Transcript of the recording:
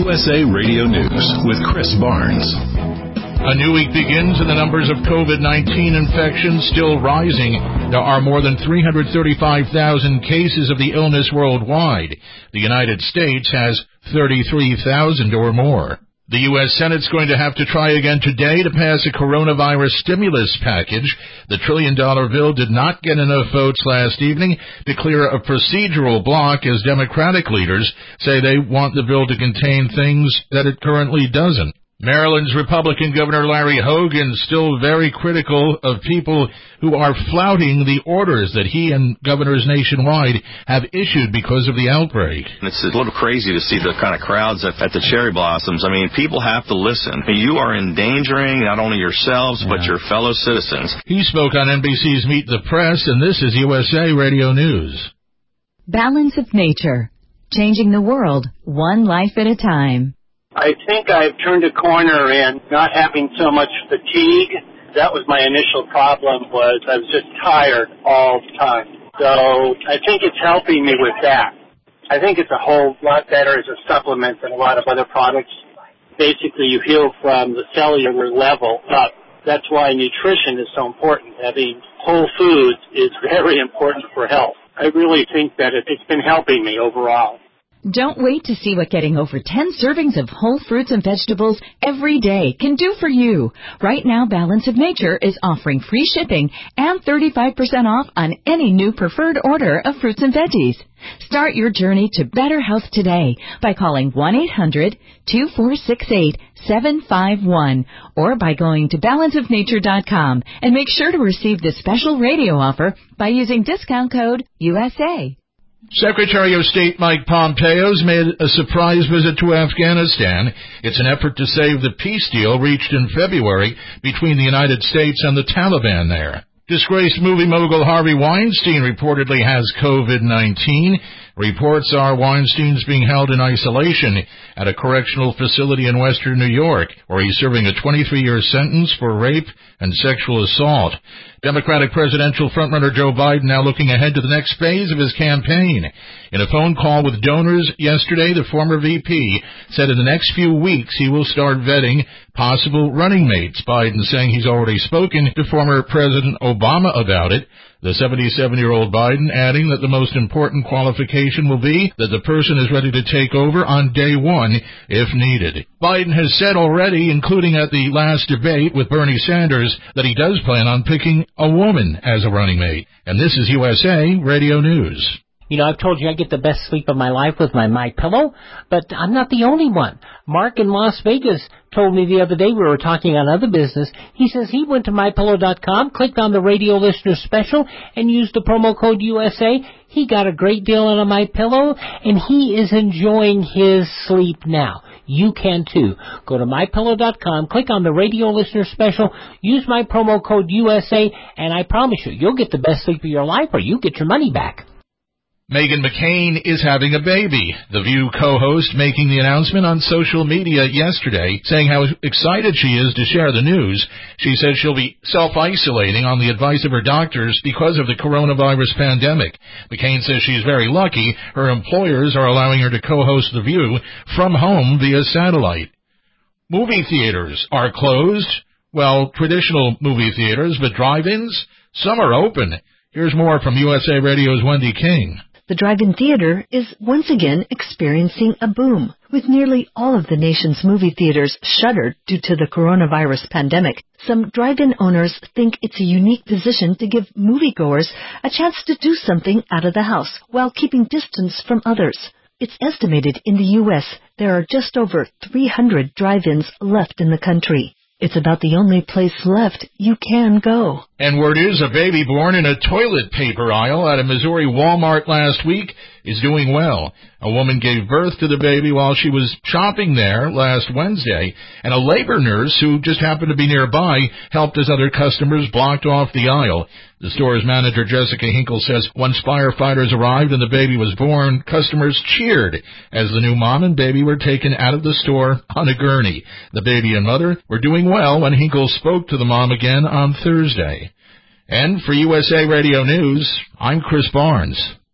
USA Radio News with Chris Barnes. A new week begins and the numbers of COVID-19 infections still rising. There are more than 335,000 cases of the illness worldwide. The United States has 33,000 or more. The U.S. Senate's going to have to try again today to pass a coronavirus stimulus package. The trillion-dollar bill did not get enough votes last evening to clear a procedural block as Democratic leaders say they want the bill to contain things that it currently doesn't. Maryland's Republican Governor Larry Hogan still very critical of people who are flouting the orders that he and governors nationwide have issued because of the outbreak. It's a little crazy to see the kind of crowds at the cherry blossoms. I mean, people have to listen. You are endangering not only yourselves, but your fellow citizens. He spoke on NBC's Meet the Press, and this is USA Radio News. Balance of Nature, changing the world one life at a time. I think I've turned a corner in not having so much fatigue. That was my initial problem, was I was just tired all the time. So I think it's helping me with that. I think it's a whole lot better as a supplement than a lot of other products. Basically, you heal from the cellular level up. That's why nutrition is so important. Having whole foods is very important for health. I really think that it's been helping me overall. Don't wait to see what getting over 10 servings of whole fruits and vegetables every day can do for you. Right now, Balance of Nature is offering free shipping and 35% off on any new preferred order of fruits and veggies. Start your journey to better health today by calling 1-800-2468-751 or by going to balanceofnature.com and make sure to receive this special radio offer by using discount code USA. Secretary of State Mike Pompeo's made a surprise visit to Afghanistan. It's an effort to save the peace deal reached in February between the United States and the Taliban there. Disgraced movie mogul Harvey Weinstein reportedly has COVID-19. Reports are Weinstein's being held in isolation at a correctional facility in western New York, where he's serving a 23-year sentence for rape and sexual assault. Democratic presidential frontrunner Joe Biden now looking ahead to the next phase of his campaign. In a phone call with donors yesterday, the former VP said in the next few weeks he will start vetting possible running mates. Biden saying he's already spoken to former President Obama about it. The 77-year-old Biden adding that the most important qualification will be that the person is ready to take over on day one if needed. Biden has said already, including at the last debate with Bernie Sanders, that he does plan on picking a woman as a running mate. And this is USA Radio News. You know, I've told you I get the best sleep of my life with my MyPillow, but I'm not the only one. Mark in Las Vegas told me the other day, we were talking on other business, he says he went to MyPillow.com, clicked on the radio listener special, and used the promo code USA. He got a great deal on a MyPillow, and he is enjoying his sleep now. You can too. Go to MyPillow.com, click on the radio listener special, use my promo code USA, and I promise you, you'll get the best sleep of your life or you get your money back. Meghan McCain is having a baby. The View co-host making the announcement on social media yesterday, saying how excited she is to share the news. She says she'll be self-isolating on the advice of her doctors because of the coronavirus pandemic. McCain says she's very lucky. Her employers are allowing her to co-host The View from home via satellite. Movie theaters are closed. Well, traditional movie theaters, but drive-ins, some are open. Here's more from USA Radio's Wendy King. The drive-in theater is once again experiencing a boom, with nearly all of the nation's movie theaters shuttered due to the coronavirus pandemic. Some drive-in owners think it's a unique position to give moviegoers a chance to do something out of the house while keeping distance from others. It's estimated in the U.S. there are just over 300 drive-ins left in the country. It's about the only place left you can go. And word is a baby born in a toilet paper aisle at a Missouri Walmart last week is doing well. A woman gave birth to the baby while she was shopping there last Wednesday, and a labor nurse who just happened to be nearby helped as other customers blocked off the aisle. The store's manager, Jessica Hinkle, says once firefighters arrived and the baby was born, customers cheered as the new mom and baby were taken out of the store on a gurney. The baby and mother were doing well when Hinkle spoke to the mom again on Thursday. And for USA Radio News, I'm Chris Barnes.